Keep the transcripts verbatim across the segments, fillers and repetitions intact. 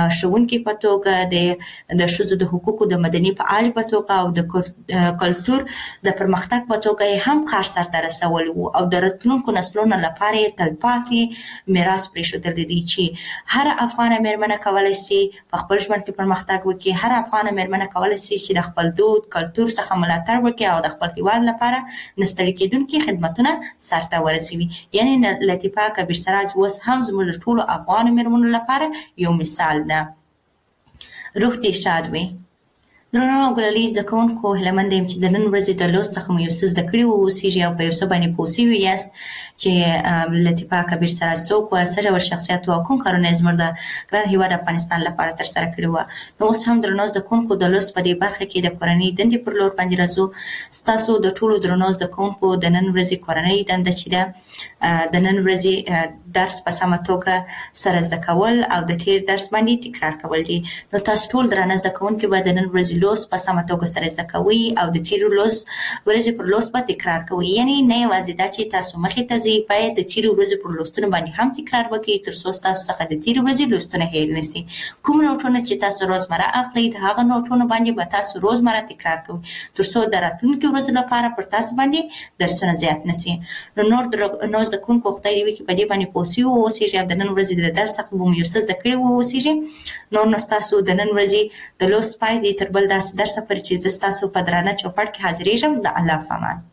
ښوونکي په توګه د د ښځو د حقوقو د مدني فعال په توګه او د کلتور د پرمختګ په توګه هم کار سرته رسول وو او د راتلونکو نسلونو لپاره تلپاتې میراث پرېښودل دي چې هر افغان مېرمنه کولای شي په خپل ژوند کې پرمختګ وکړي، هر افغان مېرمنه کولای شي چې د خپل دود کلتور څخه ملاتړ وکړي او د خپل هېواد لپاره نستړي کېدونکي خدمتونه سرته ورسوي. یعنې لطیفه کبیر سراج اوس هم زموږ د ټولو افغان مېرمنو لپاره یو مثال ده. روح دې شاد وي. درنو او ګلالي زده کوونکو، هیله مند یم چې د نن ورځې د لوست څخه مو یو څه زده کړي واوسیږي او په یو څه باندې پوه شوي یاست چې لطیفه کبیر سراج څوک وه، څه ډول شخصیت وه او کوم کارونه یې زموږ د ګران هېواد افغانستان لپاره ترسره کړي وه. نو اوس هم درنو زده کوونکو د لوست په دې برخه کې د کورنۍ دندې پر لور باندې راځو. ستاسو د ټولو درنو زده کوونکو د نن ورځې کورنۍ دنده چې ده د نن ورځې درس په سمه توګه سره زده کول او د تیر درس باندې تکرار کول دي. نو تاسو ټول درانه زده کوونکي به د نن ورځې لوست په سمه توګه سره زده کوئ او د تیرو لوست ورځې پر لوست به تکرار کوئ. یعنې نه یوازې دا چې تاسو مخې ته ځئ، باید د تیرو ورځې پر لوستونو باندې هم تکرار وکړئ تر څو ستاسو څخه د تیرو ورځې لوستونه هیر نه سي. کوم نوټونه چې تاسو روزمره اخلئ د هغه نوټونو باندې به تاسو روزمره تکرار کوئ تر څو د راتلونکي ورځو لپاره پر تاسو باندې درسونه زیات نه سي. نو نور نور زده کوونکو خدای دې وکړي په دې باندې پوه سوي واوسېږي او د نن ورځې د درس څخه به مو یو څه زده کړي واوسېږي. نور نو ستاسو د نن ورځې د لوست پای دی تر بل داسې درسه پورې چې زه ستاسو په درانه چوپړ کې حاضرېږم. د الله په امان.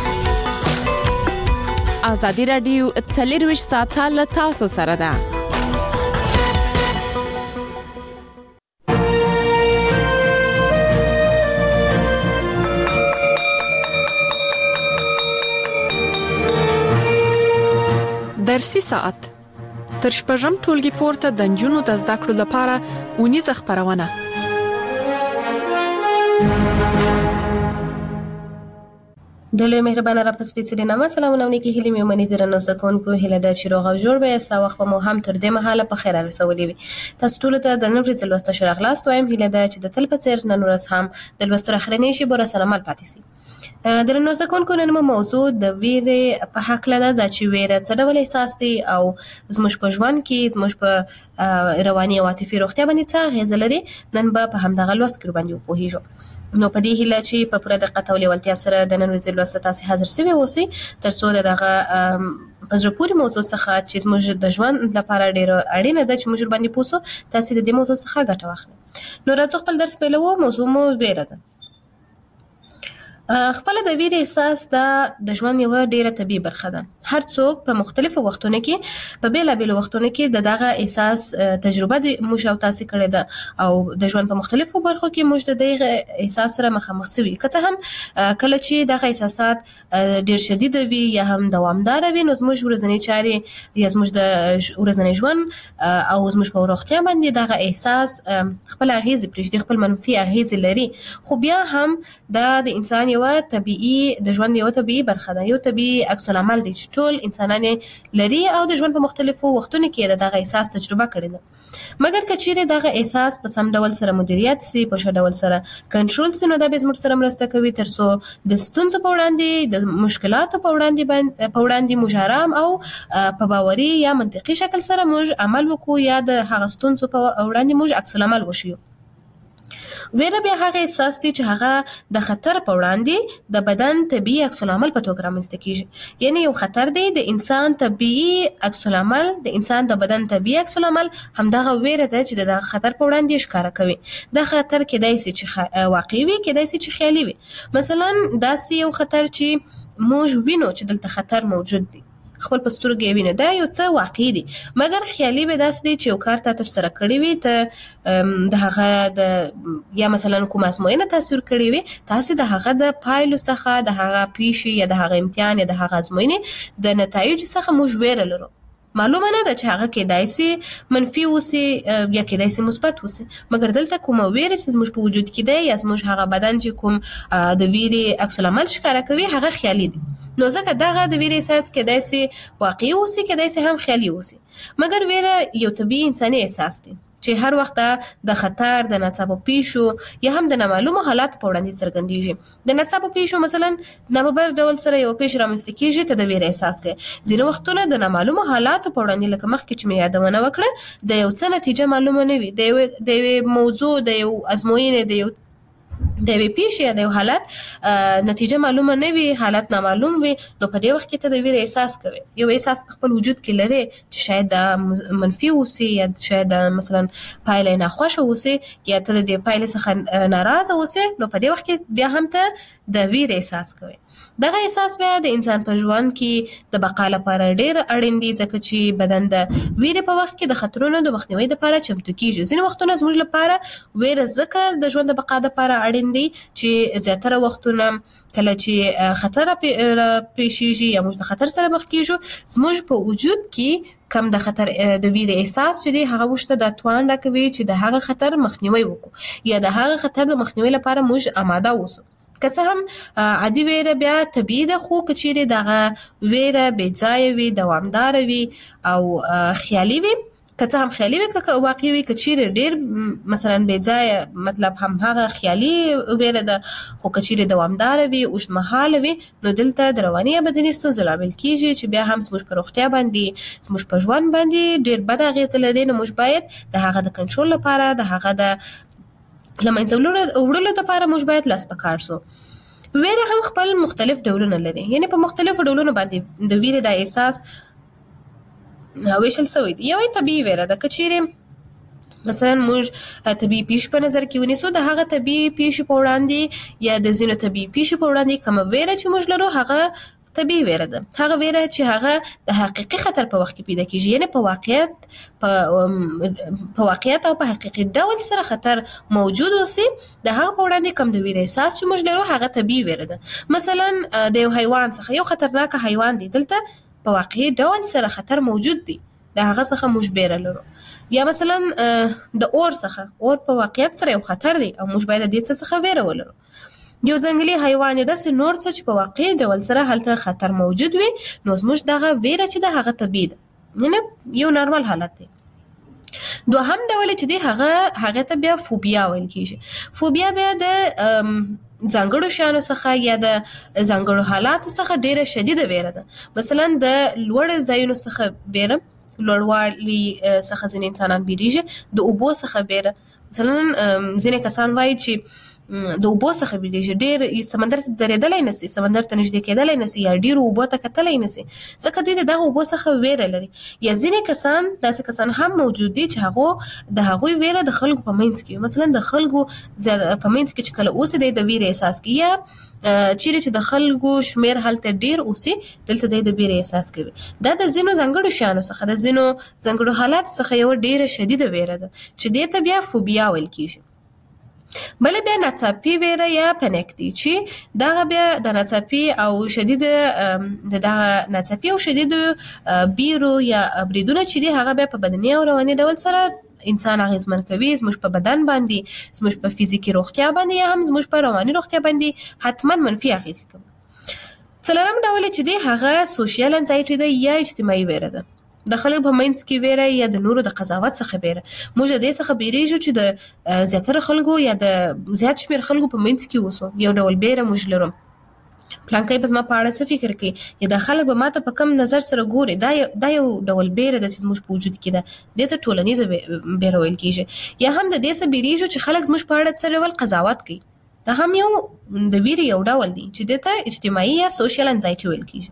ازادي راډیو څلرویشت ساعته له تاسو سره ده. درسي ساعت تر شپږم ټولګي پورته د نجونو د زده کړو لپاره اونیزه خپرونه. د لوی مهربانه رب سپېڅلي نامه سلامونه ونکي هیلې مې منې درنو زده کوونکو، هیله ده چې روغ او جوړ به یاست او وخت به مو هم تر دې مهاله په خیر رسولی وي. تاسو ټولو ته د نن ورځې لوست ښه راغلاست وایم. هیله ده چې د تل په څېر نن ورځ هم د لوستو اخرنۍ شیبو راسره مل پاتې سي. درنو زده کوونکو، نن مو موضوع د ویرې په هکله ده، دا چې ویره څه ډول احساس دی او زموږ په ژوند کې زموږ په رواني او عاطفي روغتیا باندې څه اغېزه لري. نن به په همدغه لوست کې باندې وپوهېږو. نو په دې هیله چې په پوره دقت او لیوالتیا سره د نن ورځې لوست تاسې حاضر سوي اوسئ تر څو د دغه په زړه پورې موضوع څخه چې زموږ د ژوند لپاره ډېره اړینه ده چې موږ باندې پوه سو، تاسې د دې موضوع څخه ګټه واخلئ. نو راځو خپل درس پیلوو. موضوع مو ویره ده. خپل د ویرې احساس دا د ژوند یوه ډیره طبیعي برخه ده. هر څوک په مختلفو وختونو کې په بیلابیلو وختونو کې د دغه احساس تجربه د موږ او تاسې کړې ده او د ژوند په مختلفو برخو کې موږ د دغه احساس سره مخامخ سوي. که څه هم کله چې دغه احساسات ډیر شدید وي یا هم دوامدار وي، نو زموږ ورځنی چارې یا زموږ د ورځنی ژوند او زموږ په روغتیا باندې دغه احساس خپل اغیزې پرېږدي، خپل منفي اغیزې لري. خو بیا هم دا د انسان یو طبيعي د ژوند یو طبيعي برخه ده، یو طبيعي عکس العمل دی چې ټول انسانان لري او د ژوند په مختلفو وختونو کې دغه احساس تجربه کړی ده. مګر که چیرې دغه احساس په سم ډول سره مدیریت سي، په ښه ډول سره کنټرول سي، نو دا به زموږ سره مرسته کوي تر څو د ستونزو په وړاندې، د مشکلاتو په وړاندې په وړاندې موږ آرام او په باوري یا منطقي شکل سره موږ عمل وکړو یا د هغه ستونزو په وړاندې موږ عکس العمل وشو. ویره بیا هغه احساس دی چې هغه د خطر په وړاندې د بدن طبیعي عکس العمل په توګه رامنځته کیږي. یعنی یو خطر دی د انسان طبیعي عکس العمل، د انسان د بدن طبیعي عکس العمل همدغه ویره ده چې د خطر په وړاندې ښکاره کوي. دا خطر کېدای شي چې واقعي وي، کېدای شي چې خیالي وي. مثلا داسې یو خطر چې موږ وینو چې دلته خطر موجود دی، خپل په سترګو ویني، دا یو څه واقعي دي. مګر خیالي به داسې دی چې یو کار ته ترسره کړی وي، ته د هغه د یا مثلا کومه ازموینه تصویر کړې وي، تاسې د هغه د پایلو څخه، د هغه پیښې یا د هغه امتحان یا د هغه ازموینې د نتایجو څخه موږ ویره لرو. معلومه نه ده چې هغه کېدای شي منفي اوسي یا کېدای شي مثبت اوسي، مګر دلته کومه ویره چې زموږ په وجود کې ده یا زموږ هغه بدن چې کوم د ویرې عکس العمل ښکاره کوي هغه خیالي دي. نو ځکه دغه د ویرې احساس کېدای شي واقعي اوسي، کېدای شي هم خیالي اوسي. مګر ویره یو طبیعي انساني احساس دی چې هر وخت د خطر د ناڅاپه پیښو یا هم د نامعلومو حالات په وړاندې څرګندېږي. د ناڅاپه پیښو مثلا نامبر ډول سره یو پیښ رامنځته کیږي ته د ویرې احساس کوي. ځینې وختونه د نامعلومو حالاتو په وړاندې لکه مخکې چې مې یادونه وکړه د یو څه نتیجه معلومه نه وي، د یو د یو موضوع د یو ازموینې د یو د یوې پیښې یا د یو حالت نتیجه معلومه نه وي، حالت نامعلوم وي، نو په دې وخت کې ته د ویرې احساس کوي. یو احساس په خپل وجود کې لري چې شاید دا منفي اوسي یا شاید مثلا پایله ناخوښه اوسي یا ته د دې پایلې څخه ناراضه اوسي، نو په دې وخت کې بیا هم ته د ویرې احساس کوي. دغه احساس بیا د انسان په ژوند کې د بقا لپاره ډېر اړین دی ځکه چې بدن د ویرې په وخت کې د خطرونو د مخنیوي لپاره چمتو کیږي. ځینې وختونه زموږ لپاره ویره ځکه د ژوند د بقا لپاره اړین دی چې زیاتره وختونه کله چې خطر پیښیږي یا موږ د خطر سره مخ کیږو، زموږ په وجود کې کم د خطر د ویرې احساس چې دی هغه موږ ته د توان راکوي چې د هغه خطر مخنیوي وکړو یا د هغه خطر د مخنیوي لپاره موږ آماده اوسو. که څه هم عادي ویره بیا طبیعي ده، خو که چیرې دغه ویره بې ځایه وي، دوامداره وي او خیالي وي، که څه هم خیالي وي که واقعي وي، که چیرې ډېر مثلا بې ځایه مطلب هم هغه خیالي ویره ده، خو که چیرې دوامداره وي، اوږدمهاله وي، نو دلته د رواني یا بدني ستونزو لامل کیږي چې بیا هم زموږ په روغتیا باندې زموږ په ژوند باندې ډېر بد اغېز لري. نو موږ باید د هغه د کنټرول لپاره د هغه د لمنځه وړلو لپاره موږ باید لاس په کار سو. ویره هم خپل مختلف ډولونه لري، یعنی په مختلفو ډولونو باندې د ویرې د احساس ویشل شوی دی. یوه طبیعي ویره ده، که چیرې مثلا موږ طبیعي پیښې په نظر کې ونیسو، د هغه طبیعي پیښې په وړاندې یا د ځینو طبیعي پیښې په وړاندې کومه ویره چې موږ لرو هغه طبیعي ویره ده. هغه ویره چې هغه د حقیقي خطر په وخت کې پیدا کیږي، یعنی په واقعیت په په واقعیت او په حقیقي ډول سره خطر موجود اوسي، د هغه په وړاندې کوم د ویرې احساس چې موږ لرو هغه طبیعي ویره ده. مثلا د یو حیوان څخه یو خطرناک حیوان دی، دلته په واقعي ډول سره خطر موجود دی، د هغه څخه موږ بیره لرو. یا مثلا د اور څخه، اور په واقعیت سره یو خطر دی او موږ باید د دې څخه ویره ولرو. یو ځنګلي حیوان داسې نور څه چې په واقعي ډول سره هلته خطر موجود وي، نو زموږ دغه ویره چې د هغه طبیعي ده، یعنی یو نارمل حالت دی. دوهم ډول چې دی هغه هغه ته بیا فوبیا ویل کیږي. فوبیا بیا د ځانګړو شیانو څخه یا د ځانګړو حالاتو څخه ډیره شدیده ویره ده. مثلا د لوړ ځایونو څخه ویره، لوړوالي څخه ځینې انسانان بیریږي، د اوبو څخه ویره. مثلا ځینې کسان وایي چې د اوبو څخه بیریږي، ډېر سمندر ته درېدلی نشي، سمندر ته نږدې کېدلی نشي یا ډېرو اوبو ته کتلی نشي ځکه دوی د دغه اوبو څخه ویره لري. یا ځینې کسان داسې کسان هم موجود دي چې هغه د هغوی ویره د خلکو په منځ کې، مثلا د خلکو په منځ کې چې کله اوسي دی د ویرې احساس کوي، یا چیرې چې د خلکو شمیر هلته ډېر اوسي دلته دی د ویرې احساس کوي. دا د ځینو ځانګړو شیانو څخه، د ځینو ځانګړو حالاتو څخه یوه ډېره شدیده ویره ده چې دې ته بیا فوبیا ویل کیږي. بل بیا ناڅاپي ویره یا پنیک دی چې دغه بیا د ناڅاپي او شدید د دغه ناڅاپي او شدید بیرو یا بریدونه چې دی هغه بیا په بدني او رواني ډول سره انسان اغیزمن کوي، زموږ په بدن باندې، زموږ په فزیکي روغتیا باندې یا هم زموږ په رواني روغتیا باندې حتما منفي اغیز کوي. څلورم ډول چې دی هغه سوشل انزایټي ده یا اجتماعي ویره ده. د خلکو په منځ کې ویره یا د نورو د قضاوت څخه ویره. موږ د دې څخه بیریږو چې د زیاتره خلکو یا د زیات شمیر خلکو په منځ کې اوسو. یو ډول بیره موږ لرو، پلانکی به زما په اړه څه فکر کوي، یا د خلک به ماته په کم نظر سره ګوري. دا دا یو ډول بیره ده چې زموږ په وجود کې ده، دې ته ټولنیزه بیره ویل کیږي. یا هم د دې څخه بیریږو چې خلک زموږ په اړه څه ډول قضاوت کوي. دا هم یو د ویرې یو ډول دی چې دې ته اجتماعي یا سوشل انزایټي ویل کیږي.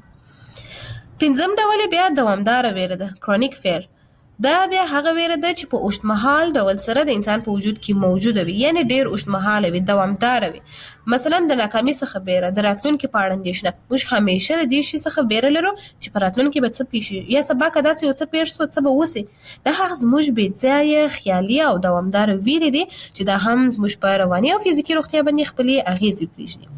پنځم ډول بیا دوامداره ویره ده، کرونیک فیر. دا بیا هغه ویره ده چې په اوږدمهال ډول سره د انسان په وجود کې موجوده وي، یعنی ډیر اوږدمهاله وي، دوامداره وي. مثلا د ناکامۍ څخه ویره، د راتلونکي په اړه اندېښنه. موږ همیشه د دې شي څخه ویره لرو چې په راتلونکي به څه پیښ شي یا سبا که داسې یو څه پیښ شو څه به وسي. دا هغه زموږ بې ځایه خیالي او دوامداره ویرې دي چې دا هم زموږ په رواني او فزیکي روغتیا باندې خپلې اغیزې پرېږدي.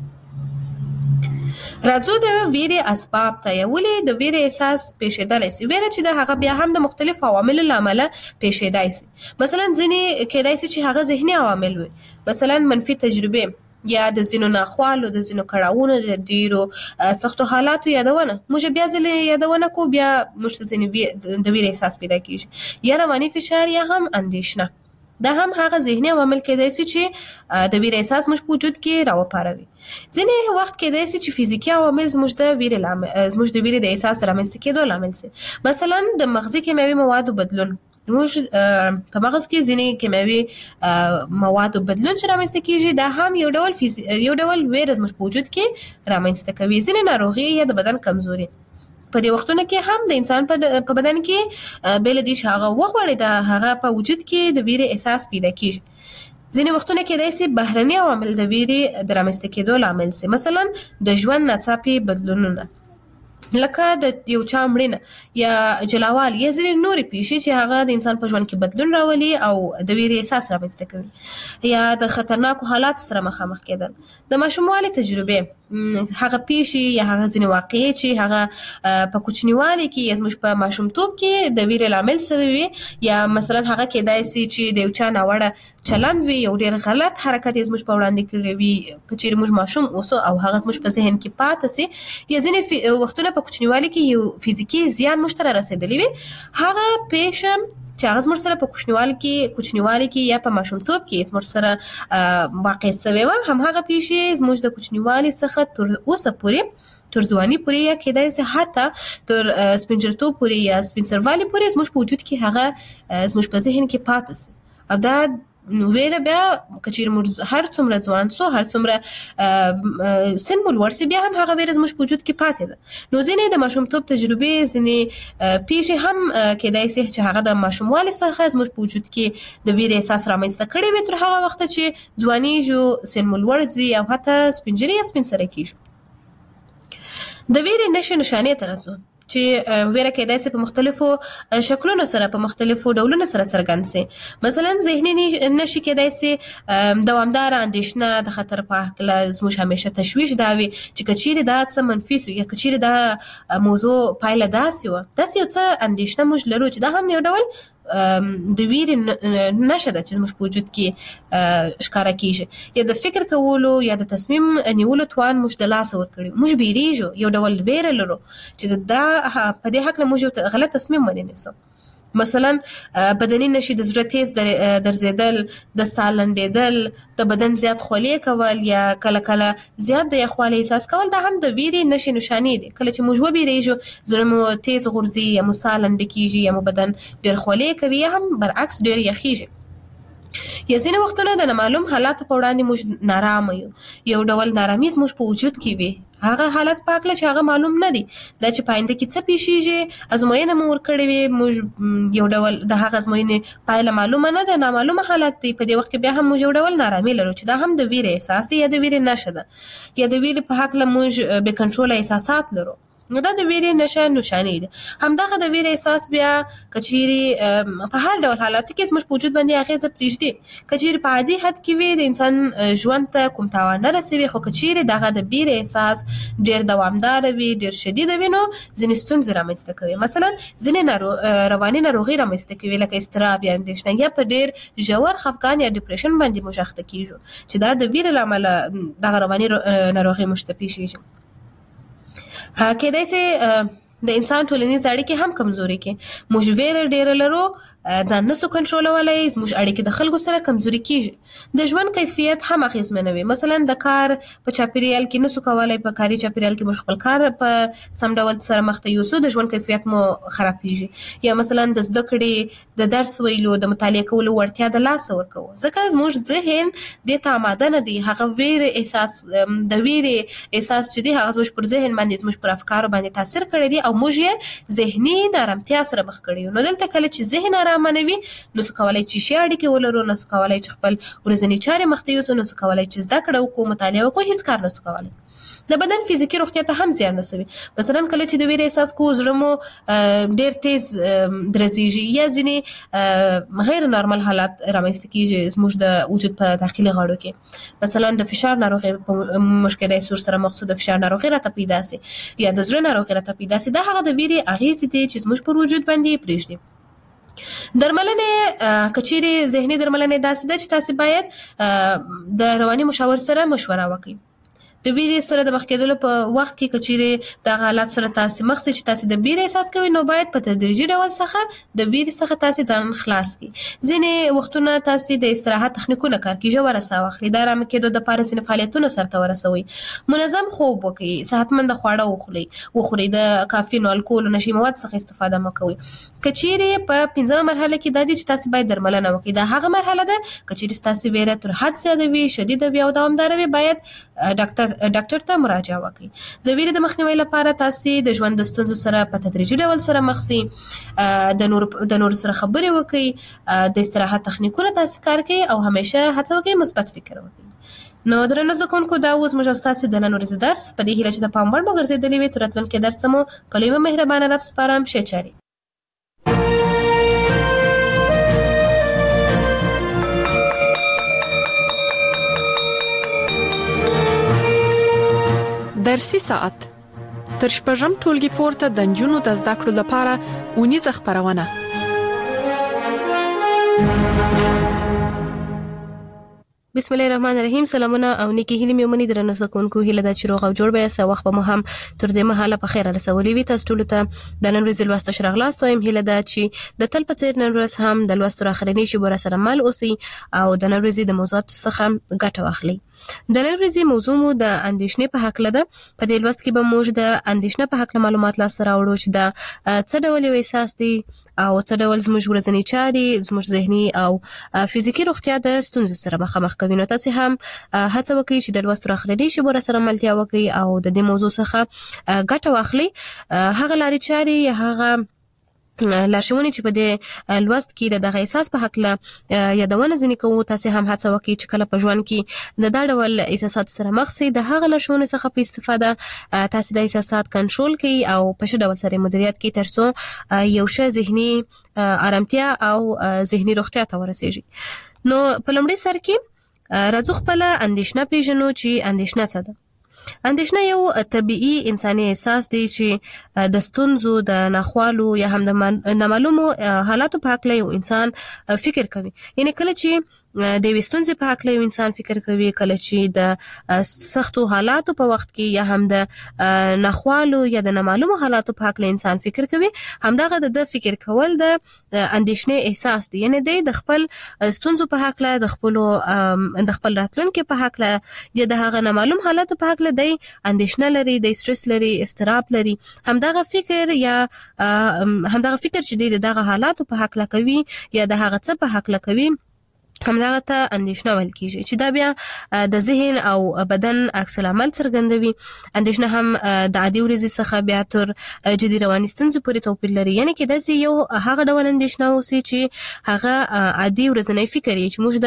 راځو د ویرې اسباب ته. یا ولې د ویرې احساس پیښیدلی سي؟ ویره چې د هغه بیا هم د مختلفو عواملو له امله پیښیدای سي. مثلا ځینې کیدای سي چې هغه ذهني عوامل وي، مثلا منفي تجربې، یا د ځینو ناخوالو د ځینو کړاوونو د ډیرو سختو حالاتو یادونه موږ بیا ځلې یادونه کو بیا موږ ته ځینې د ویرې احساس پیدا کیږي یا رواني فشار یا هم اندېښنه. دا هم هغه ذهني عوامل کېدای شي چې د ویرې احساس موږ په وجود کې راوپاروي. ځینې وخت کېدای شي چې فزیکي عوامل زموږ د ویرې لامل زموږ د ویرې د احساس رامنځته کېدو لامل شي. مثلا د مغزي کیمیاوي موادو بدلون، موږ په مغز کې ځینې کیمیاوي موادو بدلون چې رامنځته کېږي دا هم یو ډول فیزی... یو ډول ویره زموږ په وجود کې رامنځته کوي. ځینې ناروغي یا د بدن کمزوري په دې وختونو کې هم د انسان په بدن کې بل دي چې هغه وغوړي د هغه په وجود کې د ویرې احساس پیدا کیږي. ځینې وختونه کې داسې بهرني عوامل د ویرې د رامنځته کېدو لامل شي، مثلا د ژوند ناڅاپي بدلونونه لکه د یو چا مړینه یا جلاوال یا ځینې نورې پیښې چې هغه د انسان په ژوند کې بدلون راولي او د ویرې احساس رامنځته کوي، یا د خطرناکو حالاتو سره مخامخ کېدل. د ماشوموالي تجربې هغه پیښې یا هغه ځینې واقعې چې هغه په کوچنیوالي کې یا زموږ په ماشومتوب کې د ویرې لامل شوي وي، یا مثلا هغه کېدای شي چې د یو چا ناوړه چلند وي، یو ډېر غلط حرکت یې زموږ په وړاندې کړی وي که چیرې موږ ماشوم اوسو او هغه زموږ په ذهن کې پاتې شي، یا ځینې وختونه په کوچنیوالي کې یو فزیکي زیان موږ ته رارسېدلی وي، هغه پیښه چې هغه زموږ سره په کوچنیوالي کې کوچنیوالي کې یا په ماشومتوب کې زموږ سره واقع شوې وه، همهغه پیښې زموږ د کوچنیوالي څخه تر اوسه پورې تر ځواني پورې یا کېدای شي حتی تر سپینجرتوب پورې یا سپین سروالي پورې زموږ په وجود کې هغه زموږ په ذهن کې پاتې شي. او دا ویره بیا که چیرې موږ هر څومره ځوان سو، هر څومره سن مو لوړ سي، بیا هم هغه ویره زموږ په وجود کې پاتې ده. نو ځینې د ماشومتوب تجربې ځینې پیښې هم کېدای شي چې هغه د ماشوموالي څخه زموږ په وجود کې د ویرې احساس رامنځته کړی وي تر هغه وخته چې ځوانیږو، سن مو لوړ ځي او حتی سپینجري یا سپین سرې کېږو. د ویرې نښې نښانې ته راځو چې ویره کېدای شي په مختلفو شکلونو سره په مختلفو ډولونو سره څرګند شي. مثلا ذهني نښې کېدای شي دوامداره اندېښنه د خطر په هکله زموږ همیشه تشویش دا وي چې که چیرې دا څه منفي سو یا که چیرې دا موضوع پایله داسې وه، داسې یو څه اندېښنه موږ لرو چې دا هم یو ډول د ویرې نښه ده چې زموږ په وجود کې ښکاره کېږي. یا د فکر کولو یا د تصمیم نیولو توان موږ د لاسه ورکړي، موږ بیریږو، یو ډول ویره لرو چې دا په دې هکله موږ یو غلط تصمیم ونیسو. مثلا بدني نښې د زړه تیز درزېدل، د ساه لنډېدل، د بدن زیات خولې کول یا کله کله زیات د یخوالي احساس کول، دا هم د ویرې نښې نښانې دي. کله چې موږ وبېرېږو، زړه مو تیز غورځي یا مو ساه لنډه کېږي یا مو بدن ډېر خولې کوي یا هم برعکس ډېر یخېږي. یا ځینې وختونه د نامعلوم حالاتو په وړاندې موږ نارامه یو، یو ډول نارامي زموږ په وجود کې وي، هغه حالت په هکله چې هغه معلوم نه دي، دا چې په آینده کې څه پیښیږي، ازموینه مو ورکړې وي، موږ یو ډول د هغه ازموینې پایله معلومه نه ده، نامعلومه حالت دی. په دې وخت کې بیا هم موږ یو ډول نارامي لرو چې دا هم د ویرې احساس دی یا د ویرې نښه ده، یا د ویرې په هکله موږ بې کنټروله احساسات لرو. نو دا د ویرې نښه نښانې دي. همدغه د ویرې احساس بیا که چیرې په هر ډول حالاتو کې زموږ په وجود باندې اغېزه پرېږدي. که چیرې په عادي حد کې وي، د انسان ژوند ته کوم تاوان نه رسوي، خو که چیرې دغه د ویرې احساس ډېر دوامداره وي، ډېر شدیده وي، نو ځینې ستونزې رامنځته کوي. مثلا ځینې رواني ناروغي رامنځته کوي لکه اضطراب یا اندېښنه، یا په ډېر ژور خفګان یا ډیپریشن باندې موږ اخته کېږو چې دا د ویرې له امله دغه رواني ناروغي موږ ته پېښېږي. کېدای شي د انسان ټولنیز اړیکې هم کمزوري کې، موږ ویره ډېره لرو، ځان نسو کنټرولولی، زموږ اړیکې د خلکو سره کمزوري کېږي. د ژوند کیفیت هم اغېزمنوي، مثلا د کار په چاپېریال کې نسو کولی، په کاري چاپېریال کې موږ خپل کار په سم ډول سره مخته یوسو، د ژوند کیفیت مو خرابېږي. یا مثلا د زده کړې، د درس ویلو، د مطالعه کولو وړتیا د لاسه ورکوو، ځکه زموږ ذهن دې ته آماده نه دی. هغه ویرې احساس د ویرې احساس چې دی هغه زموږ پر ذهن باندې زموږ پر افکارو باندې تاثیر کړی دی او موږ یې ذهني نارامتیا سره مخ کړی یو. نو دلته کله چې ذهن آرامه نه وي، نو څه کولی چې ښې اړیکې ولرو، نو څه کولی چې خپل ورځني چارې مخته یوسو، نو څه کولی چې زده کړه وکړو، مطالعه وکړو، هېڅ کار نسو کولی. د بدن فزیکي روغتیا ته هم زیان رسوي. مثلا کله چې د ویرې احساس کوو، زړه مو ډېر تیز درزېږي، یا ځینې غیر نارمل حالات رامنځته کېږي زموږ د وجود په داخلي غړو کې. مثلا د فشار ناروغي موږ کېدای شي ورسره مخ شو، د فشار ناروغي راته پیدا شي، یا د زړه ناروغي راته پیدا شي. دا هغه د ویرې اغېزې دي چې زموږ پر وجود باندې پرېږدي. درملنې کچيري ذهني درملنې داسې ده چې تاسو باید د رواني مشاور سره مشوره وکړئ. د ویرې سره د مخ کېدلو په وخت کې کچيري د حالت سره تاسو مخ چې تاسو د ویرې احساس کوئ نو باید په تدریجي ډول څخه د ویرې څخه تاسو ځان خلاص کړئ. ځینې وختونه تاسو د استراحت تخنیکونه کار کوي، ژوره ساه واخلئ، د آرام کېدو د پاره ځینې فعالیتونه سرته ورسوي، منظم خوب وکړئ، صحتمند خواړه وخورئ وخورئ د کافین او الکول او نشي مواد څخه استفاده مکوئ. کچيري په پنځمه مرحله کې د دې چې تاسو باید درملنه وکړئ. دا هغه مرحله ده کچيري تاسو ویره تر حد زیاته وي، شدید وي او دوامدار وي، باید ډاکټر ډاکټر ته مراجعه وکړئ. د ویرې د مخنیوي لپاره تاسو د ژوند د ستونزو سره په تدریجي ډول سره مخ شئ، د نور د نور سره خبرې وکړئ، د استراحت تخنیکونه تاسو کار کوي او همیشه هڅه وکړئ مثبت فکر وکړئ. نو درنو زده کوونکو دا اوس موږ تاسو د نن ورځې درس په دې هیله چې د پام وړ مو ګرځېدلی وي. تر راتلونکي درس مو په لوی مهربانه رب سپارم. ښه چاري. درسي ساعت تر شپږم ټولګي پورته د نجونو د زده کړو لپاره اونیزه خبرونه. بسم الله الرحمن الرحیم. سلامونه او نیکی هیله مې ومني درنو زده کوونکو، هیله ده چې روغ او جوړ به یاست. وخت به مو هم تر دې مهاله په خیر رسولي وي. تاسو ټول ته د نن ورځې لوست شرغلاست وایم. هیله ده چې د تل په څیر نن ورځ هم د لوست اخرنی شی بر سره مل اوسئ او د نن ورځې د موضوعات څخه ګټه واخلئ. د نن ورځې موضوع مو د اندېښنې په حق لده. په دې لوست کې به موږ د اندېښنې په حق معلومات لاس راوړو چې دا څه ډول یو احساس دی او څه ډول زموږ ورځنی چاري، زموږ ذهني او فزیکی روغتیا د ستونزو سره مخامخ کوي. نو تاسو هم هڅه وکړئ چې د لوست راخلي شی بر سره ملتیا وکړئ او د دې موضوع څخه ګټه واخلئ. هغه لاري چاري هغه لارښوونې چې په دې لوست کې د دغه احساس په حق له یادونه ځنې کوو، تاسو هم هڅه وکړئ چې کله په ژوند کې د دا ډول احساسات سره مخ شئ د هغه لارښوونې څخه په استفاده تاسو د احساسات کنټرول کړئ او په ښه ډول سره مدیریت کړئ ترڅو یو ښه ذهني آرامتیا او ذهني روغتیا ته ورسیږي. نو په لومړي سر کې راځو خپل اندېښنه پیژنو چې اندېښنه څه ده. اندېښنه یو طبيعي انساني احساس دی چې د ستونزو د ناخوالو یا هم د نامعلومو حالاتو په اړه یو انسان فکر کوي. یعنی کله چې د وستونځ په حق له انسان فکر کوي، کله چې د سختو حالاتو په وخت کې یا هم د ناخوالو یا د نامعلومو حالاتو په حق له انسان فکر کوي، همدغه د فکر کول د اندېښنې احساس دی. یعنی د خپل ستونزو په حق له د خپل د خپل راتلونکو په حق له یا د هغه نامعلوم حالاتو په حق له د اندېښنه لري، د استرس لري، استراب لري. همدغه فکر یا همدغه فکر چې دغه حالاتو په حق له کوي یا د هغه څه په حق له کوي همدغه ته اندېښنه ویل کیږي چې دا بیا د ذهن او بدن عکس العمل څرګندوي. اندېښنه هم د عادي ورځې څخه بیا تر جدي رواني ستونزو پورې توپیر لري. یعنی کې داسې یو هغه ډول اندېښنه اوسي چې هغه عادي ورځنی فکر یې چې موږ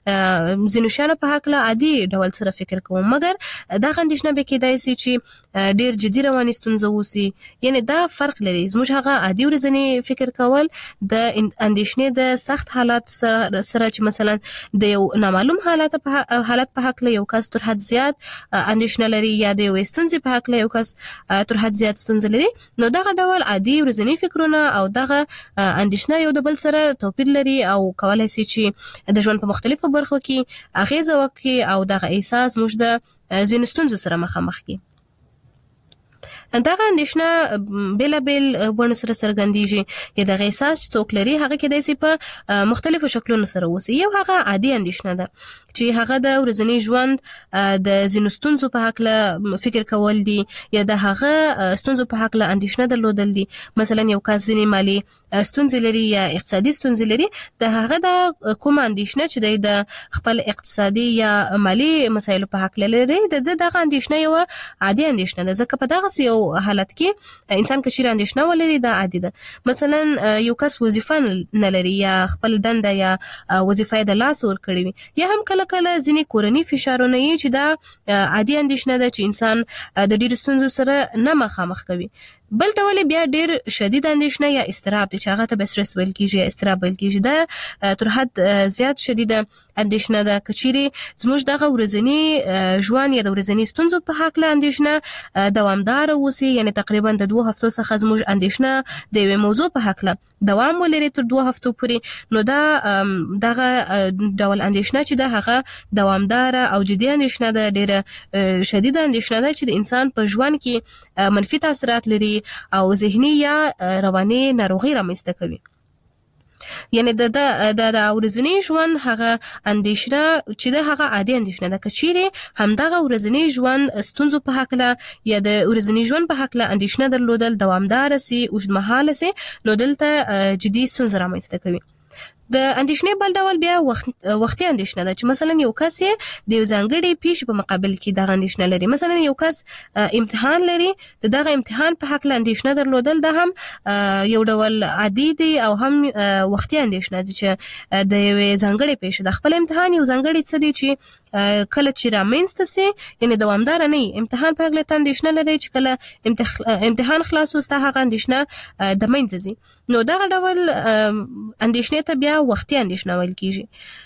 د ځینو شیانو په حق له عادي ډول سره فکر کوو، مګر دا اندېښنه به کېدای شي چې ډېر جدي رواني ستونزه اوسي. یعنی دا فرق لري. زموږ هغه عادي ورځنی فکر کول د اندېښنې د سخت حالات سره سره چې مثلا د یو نامعلوم حالت په حالت په حق له یو کس تر حد زیات اندېښنه لري یا د یو ستونزې په حق له یو کس تر حد زیات ستونزه لري، نو دغه ډول عادي ورځنی فکرونه او دغه اندېښنه یو د بل سره توپیر لري او کولای شي چې د ژوند په مختلفو برخو کې اغیزه وکړي او دغه احساس موږ د ځینو ستونزو سره مخامخ کړي. دغه اندېښنه بل بل ونه سره څرګندېږي. یا دغه احساس څوک لري هغه کې د سي په مختلفو شکلونو سره وسی. یو هغه عادي اندېښنه ده چې هغه د ورځنی ژوند د ځینو ستونزو په حق له فکر کول دي یا د هغه ستونزو په حق له اندېښنه درلودل دي. مثلا یو کس ځینې مالی ستونزې لري یا اقتصادي ستونزې لري، د هغه د کوم اندېښنه چې د خپل اقتصادي یا مالی مسایلو په حق لري د دغه اندېښنه یو عادي اندېښنه ده. ځکه په دغه یو حالت کې انسان کشیر اندېښنه ولري دا عادي ده. مثلا یو کس وظیفه نه لري یا خپل دنده یا وظیفه د لاس ور کړی وي، یا هم کله کله ځینې کورنی فشارونه یې چې دا عادي اندېښنه ده چې انسان د ډېر ستونزو سره نه مخامخ کوي. بل ډول بیا ډېر شدید اندېښنه یا استراب دي چې هغه ته استرس ویل کیږي، استراب ویل کیږي. دا تر حد زیات شدید اندېښنه ده. کچيري زموږ دغه ورځنی ژوند یا د ورځنی ستونزو په حق له اندېښنه دوامدار اوسي، یعنی تقریبا د دوه هفتو څخه زموږ اندېښنه د یوې موضوع په حق له دوام ولري تر دوه هفتو پورې، نو دا دغه ډول اندیشنه چې د هغه دوامدار او جدي اندیشنه ده، ډیره شدیده اندیشنه ده چې د انسان په ژوند کې منفي تاثیرات لري او ذهني یا رواني ناروغي رامنځته کوي. یعنی د د د ورځنی ژوند هغه اندیشنه چې د هغه عادي اندیشنه ده، کچېره همدغه ورځنی ژوند ستونزو په حق له یا د ورځنی ژوند په حق له اندیشنه درلودل دوامدار سي اوږدمهاله سي، نو دلته جدي ستونزې رامنځته کوي. د اندیشنې بل ډول بیا وخت وختي اندیشنه ده چې مثلا یو کس د یو ځانګړي پیښې په مقابل کې دغه اندیشنه لري. مثلا یو کس امتحان لري، د دغه امتحان په حق له اندیشنه درلودل ده هم یو ډول عادي دی او هم وختي اندیشنه ده چې د یو ځانګړي پیښې د خپل امتحان یو ځانګړي څه دی چې کله چې رامنځته سي، یعنی دوامدار نه امتحان په حق له اندیشنه لري چې کله امتحان خلاص وسته هغه اندیشنه د منځ ځي. نو دغه ډول اندیشنې ته بیا وختي اندیشنه ویل کیږي.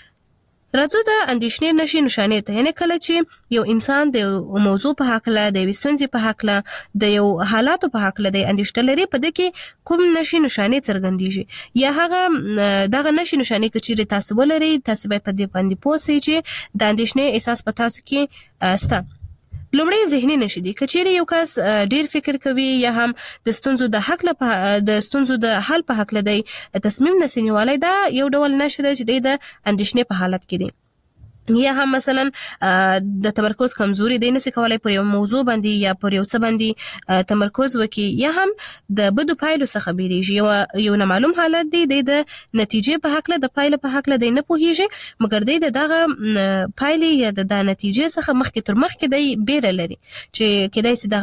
راځو د اندیشنې نشي نشانې ته، یعنی کله چې یو انسان د موضوع په حق له د ستونزې په حق له د یو حالاتو په حق له د اندیشنه لري، په دې کې کوم نشي نشانې څرګندېږي یا هغه دغه نشي نشانې کچېره تاسو ولري، تاسو باید په دې باندې پوه شئ چې د اندیشنې احساس په تاسو کې سته. لومړی ذهني نشي دي، کچېره یو کس ډیر فکر کوي یا هم د ستونزو د حق له د ستونزو د حل په حق له دی تصمیم نسینوالی، دا یو ډول نشي ده چې د اندیشنې په حالت کې دی. یا هم مثلا د تمرکز کمزوري دی، نسی کولای پر یو موضوع باندې یا پر یو څه باندې تمرکز وکړي، یا هم د بدو پایلو څخه بیریږي، یو یو نامعلوم حالت دی، د نتیجې په حق له د پایلو په حق له دی نه پوهیږي، مګر دی د دغه پایلې یا د نتیجې څخه مخکې تر مخکې دی بیره لري چې کېدای شي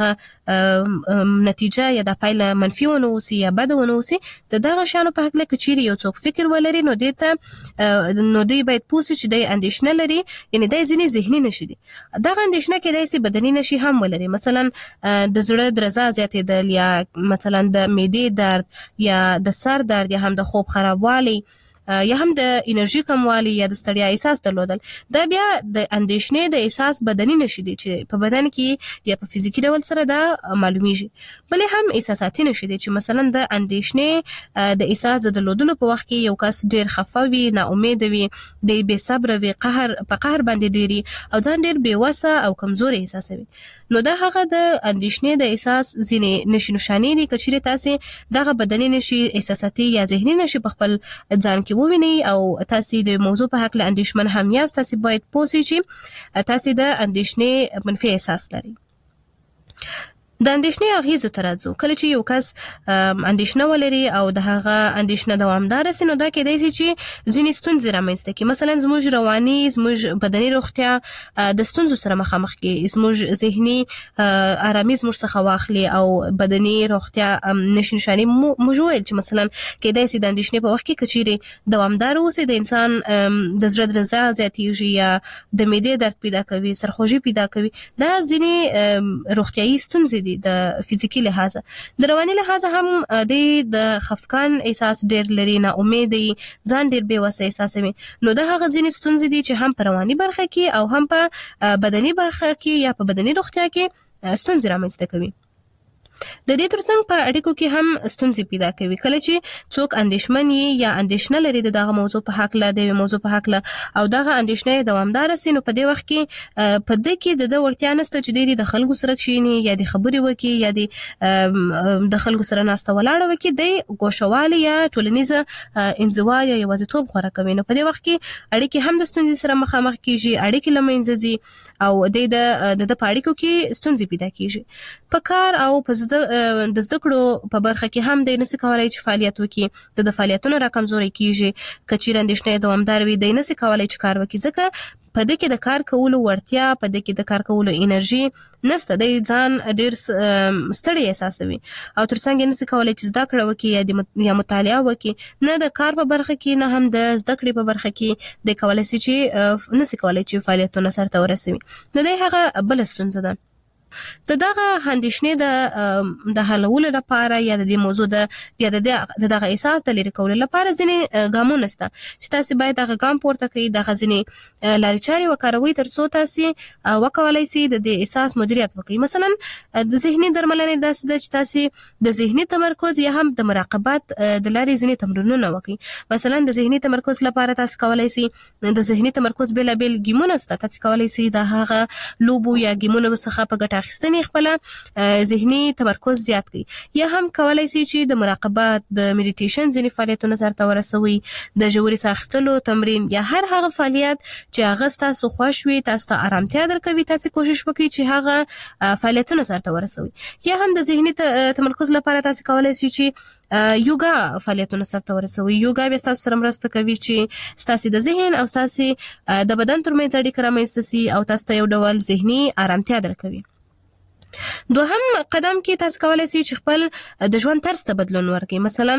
دغه نتیجه یا د پایله منفي ونه اوسي یا بده ونه اوسي. د دغه شانو په حق له کچېره یو څوک فکر ولري، نو دی ته نو دی باید پوه شي چې دی اندیشنه لري، یعنی د ځینې ذهني نشي دي. دغه اندیشنه کېدای شي بدني نشي هم ولري، مثلا د زړه درزا زیاتېدل یا مثلا د معدې درد یا د سر درد یا هم د خوب خرابوالی یا هم د انرژي کموالی یا د ستړیا احساس درلودل. دا بیا د اندیشنې د احساس بدني نشي دي چې په بدن کې یا په فزیکی ډول سره دا معلومیږي. بلې هم احساساتي نشي دي چې مثلا د اندیشنې د احساس د درلودلو په وخت کې یو کس ډیر خفه وي، نا امید وي، د بې صبر وي، قهر په قهر باندې ډیری او ځان ډیر بې وسه او کمزوري احساسوي. نو دا هغه د اندیشنې د احساس ځینې نشي نشانې دي. کچېره تاسو دغه بدني نشي، احساساتي یا ذهني نشي په خپل ځان کې وویني او تاسو د موضوع په حق له اندیشمن هم یاست، تاسو باید پوه شئ چې تاسو د اندیشنې منفي احساس لرئ. د اندیشنې اغیزو ته راځو. کله چې یو کس اندیشنه ولري او د هغه اندیشنه دوامدار سي، نو دا کېدای شي چې ځینې ستونزې رامنځته کړي. مثلا زموږ رواني، زموږ بدني روغتیا د ستونزو سره مخامخ کړي، زموږ ذهني آرامي زموږ څخه واخلي او بدني روغتیا نشي نشانې موږ ویل چې مثلا کېدای شي د اندیشنې په وخت کې کچېره دوامدار اوسي، د انسان د زړه درزا زیاتېږي یا د معدې درد پیدا کوي، سرخوږي پیدا کوي. دا ځینې روغتیایي ستونزې دي د فزیکی لحاظه. د رواني لحاظه هم د خفقان احساس ډیر لري، نا امیدي، ځان ډیر بې وسه احساسوي. نو دا هغه ځینې ستونزې دي چې هم په رواني برخه کې او هم په بدني برخه کې یا په بدني روغتیا کې ستونزې رامنځته کوي. د دې ترڅنګ په اړیکو کې هم ستونزې پیدا کوي. کله چې څوک اندیشمن یا اندیشنه لري د دغه موضوع په حق له د موضوع په حق له او دغه اندیشنه دوامدار سي، نو په دې وخت کې په دې کې د ورتیا نسته چې د خلکو سره کښیني یا د خبرې وکړي یا د خلکو سره ناسته ولاړه وکړي، د ګوښوالي یا ټولنیزه انزوا یا یوازیتوب غوره کوي. نو په دې وخت کې اړیکې هم د ستونزې سره مخامخ کیږي، اړیکې له منځه ځي او د د اړیکو کې ستونزې پیدا کیږي. په کار او په د زده کړو په برخه کې هم د نسی کولای چې فعالیت وکړي، د فعالیتونو را کمزوري کیږي. کچېره اندیشنه دوامدار وي، د نسی کولای چې کار وکړي، ځکه په دې کې د کار کولو ورتیا، په دې کې د کار کولو انرژي نسته، د ځان ډیر ستړی احساسوي او ترڅنګ نسی کولای چې زده کړه وکړي یا مطالعه وکړي. نه د کار په برخه کې نه هم د زده کړې په برخه کې د کولای شي چې نسی کولای چې فعالیتونه سرته ورسوي. نو دا هغه بل ستونزه ده. د دغه اندېښنې د د حلولو لپاره یا د دې موضوع د یا د دغه احساس د لرې کولو لپاره ځینې ګامونه شته چې تاسو باید دغه ګام پورته کړئ، دغه ځینې لارې چارې وکاروئ ترڅو تاسو وکولای شئ د دې احساس مدیریت وکړئ. مثلا د ذهني درملنې داسې ده چې تاسو د ذهني تمرکز یا هم د مراقبت د لارې ځینې تمرینونه وکړئ. مثلا د ذهني تمرکز لپاره تاسو کولای شئ د ذهني تمرکز بېلابېل ګیمونه شته، تاسو کولای شئ د هغه لوبو یا ګیمونو څخه په ګټه اخیستنې خپل ذهني تمرکز زیات کړئ، یا هم کولای شئ چې د مراقبت د میډیټیشن ځینې فعالیتونه سرته ورسوي، د ژورې ساه اخیستلو تمرین یا هر هغه فعالیت چې هغه تاسو خوښ وي، تاسو ته آرامتیا درکوي، تاسو کوشش وکړئ چې هغه فعالیتونه سرته ورسوي. یا هم د ذهني تمرکز لپاره تاسو کولای شئ چې یوګا فعالیتونه سرته ورسوي. یوګا به تاسو سره مرسته کوي چې تاسو د ذهن او تاسو د بدن ترمنځ اړیکه رامنځته شي او تاسو ته یو ډول ذهني آرامتیا درکوي. دوهم قدم کې تاسو کولای شئ چې خپل د ژوند طرز ته بدلون ورکړئ.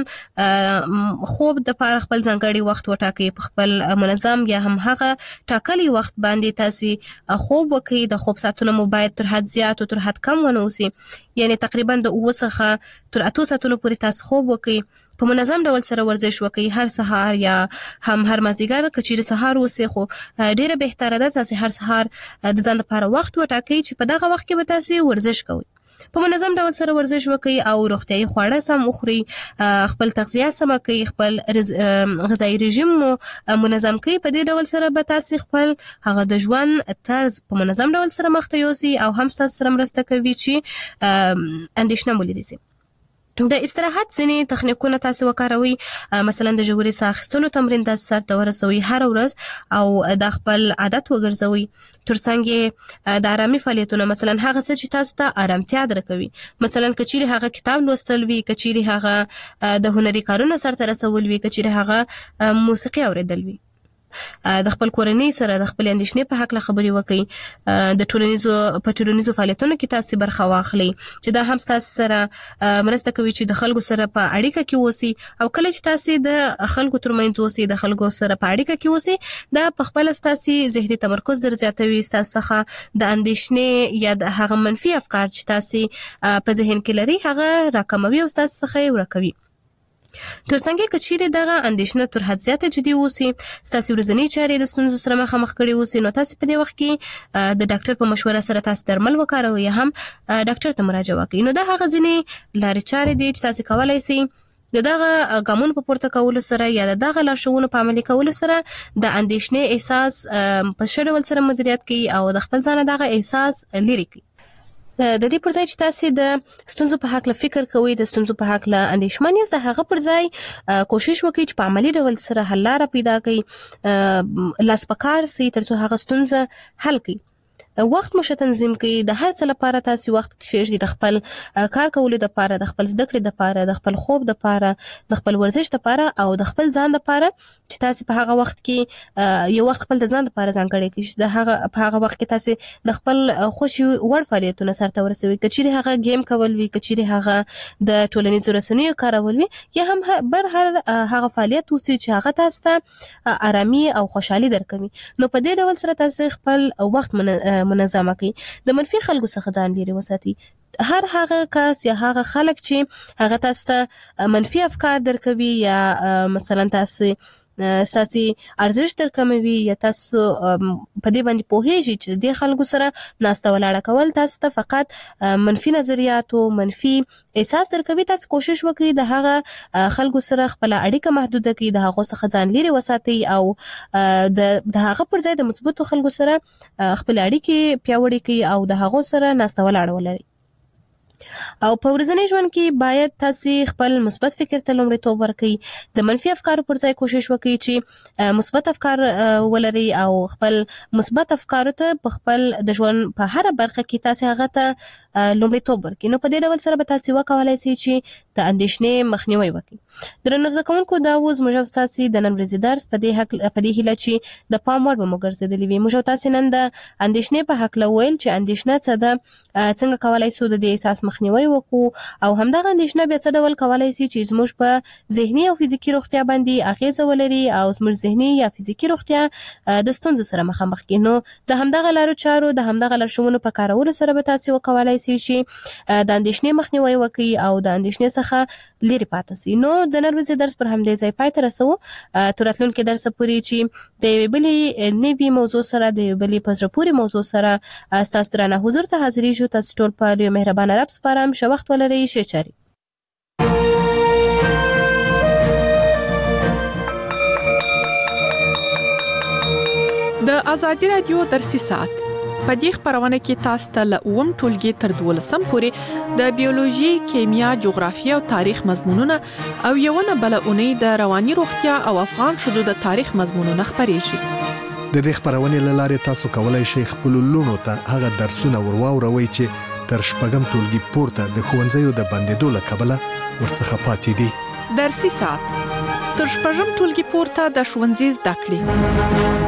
مثلا خوب د لپاره خپل ځانګړي وخت وټاکئ، په خپل منظم یا هم هغه ټاکلي وخت باندې تاسو خوب وکړئ. د خوب ساعتونه مو باید تر حد زیات او تر حد کم ونه اوسي، یعنی تقریبا د اوه څخه تر اته ساعتونو پورې تاسو خوب وکړئ. په منظم ډول سره ورزش وکړئ، هر سهار یا هم هر مازدیګر که چیرې سهار وسي، خو ډیره بهتره ده تاسو هر سهار د ځان لپاره وخت وټاکئ چې په دغه وخت کې به تاسو ورزش کوئ. په منظم ډول سره ورزش وکړئ او روغتیايي خواړه سم وخورئ، خپل تغذیه سم کړئ، خپل غذایی رژیم مو منظم کړئ. په دې ډول سره به تاسو خپل هغه د ژوند طرز په منظم ډول سره مخته یوسئ او هم تاسو سره مرسته کوي چې اندېښنه مو لري. د استراحت ځینې تخنیکونه تاسو وکاروئ، مثلا د ژورې ساه اخیستلو تمرین تاسو سرته ورسوئ هر ورځ او د خپل عادت وګرځوئ. ترڅنګ د آرامي فعالیتونه، مثلا هغه څه چې تاسو ته آرامتیا درکوي، مثلا کچيري هغه کتاب لوستل وي، کچيري هغه د هنري کارونو سرته رسول وي، کچيري هغه موسیقي اوریدل وي. د خپل کورنۍ سره د خپل اندېښنې په حق له خبرې وکړئ. د ټولنیزو په ټولنیزو فعالیتونو کې تاسو برخه واخلئ چې دا هم تاسو سره مرسته کوي چې د خلکو سره په اړیکه کې اوسئ، او کله چې تاسو د خلکو ترمنځ اوسئ، د خلکو سره په اړیکه کې اوسئ، دا په خپل تاسو ذهني تمرکز در زیاتوي، تاسو څخه د اندېښنې یا د هغه منفي افکار چې تاسو په ذهن کې لري هغه راکموي او تاسو څخه یې ورکوي. ترڅنګ کچيري دغه اندېښنه تر حد زیاته جدي اوسي، تاسو ورځنی چارې د ستونزو سره مخامخ کړي اوسي، نو تاسو په دې وخت کې د ډاکټر په مشوره سره تاسو درمل وکاروئ یا هم ډاکټر ته مراجعه وکړئ. نو دا هغه ځینې لارې چارې دي چې تاسو کولای شئ د دغه ګامونو په پورته کولو سره یا د دغه لارښوونو په عملي کولو سره د اندېښنې احساس په ښه ډول سره مدیریت کړئ او د خپل ځان دغه احساس لرې کړئ. د دې پر ځای چې تاسو د ستونزو په حق له فکر کوئ، د ستونزو په حق له اندېښمن یاست، د هغه پر ځای کوشش وکړئ چې په عملي ډول سره حل لاره پیدا کړئ، لاس په کار سئ ترڅو هغه ستونزه حل کړئ. وخت مو تنظیم کړئ، د هر څه لپاره تاسو وخت کښېږدئ، د خپل کار کولو لپاره، د خپل زده کړې لپاره، د خپل خوب لپاره، د خپل ورزش لپاره او د خپل ځان لپاره چې تاسو په هغه وخت کې یو وخت خپل د ځان لپاره ځانګړی کړئ. د هغه په هغه وخت کې تاسو د خپل خوښي وړ فعالیتونه سرته ورسوئ، کچېرې هغه گیم کول وي، کچېرې هغه د ټولنیزو رسنیو کارول وي، یا هم بر هر هغه فعالیت اوسي چې هغه تاسو ته آرامي او خوشحالي درکوي. نو په دې ډول سره تاسو خپل وخت منظمه کړئ. د منفي خلکو څخه ځان لرې وساتئ. هر هغه کس یا هغه خلک چې هغه تاسو ته منفي افکار درکوي یا مثلا تاسو ساسي ارزښت درکموي یا تاسو په دې باندې پوهیږئ چې د خلکو سره ناسته ولاړه کول تاسو ته فقط منفي نظریات او منفي احساس درکوي، تاسو کوشش وکړئ د هغه خلکو سره خپل اړیکه محدوده کړئ، د هغه څخه ځان لرې وساتئ او د هغه پر ځای د مثبتو خلکو سره خپل اړیکې پیاوړې کړئ او د هغه سره ناسته ولاړه ولرئ. او په ورځني ژوند کې باید تاسو خپل مثبت فکر ته لومړیتوب ورکړئ، د منفي افکارو پر ځای کوشش وکړئ چې مثبت افکار ولرئ او خپل مثبت افکارو ته په خپل د ژوند په هر برخه کې تاسو هغه ته لومړیتوب ورکړئ. نو په دې ډول سره به تاسو وکولای شئ چې د اندېښنې مخنیوي وکړي. درنو زده کوونکو، دا و زموږ ستاسو د نن ورځې درس په دې حق په دې هیله چې د پام وړ به مو ګرځېدلی وي. موږ تاسو نن د اندېښنې په حق لویل چې اندېښنه څه ده، څنګه کولای شو د دې احساس مخنیوي وکړو، او همدغه اندېښنه بیا څه ډول کولای شي چې زموږ په ذهني او فزیکي روغتیا باندې اغیزه ولري او زموږ ذهني یا فزیکي روغتیا د ستونزو سره مخامخ کړي. نو د همدغه لارو چارو د همدغه لارښوونو په کارولو سره به تاسو وکولای شئ چې د اندېښنې مخنیوي وکړي او د اندېښنې څخه لري پاتې شئ. نو د نن ورځې درس پر همدې ځای پای ته رسوو. تر راتلونکي درس پورې چې د یوې بلې نوي موضوع سره د یوې بلې په زړه پورې موضوع سره ستاسو درانه حضور ته حاضرېږو. تاسو ټول په یو مهربانه رب سپارم. ښه وخت ولرئ. ښه چارې. د ازادي رادیو درسي ساعت په دې خبرونه کې تاسو ته له اووم ټولګي تر دولسم پورې د بیولوژي، کیمیا، جغرافیه او تاریخ مضمونونه او یو نه بل اونۍ د رواني روغتیا او افغان شذو د تاریخ مضمونونه خبرېږي. د دې خبرونې له لارې تاسو کولای شئ خپل لونو ته هغه درسونه ورواوروي چې تر شپږم ټولګي پورته د ښوونځیو د بندیدو له کبله ورڅخه پاتې دي. درسي ساعت تر شپږم ټولګي پورته د ښوونځي زده کړې.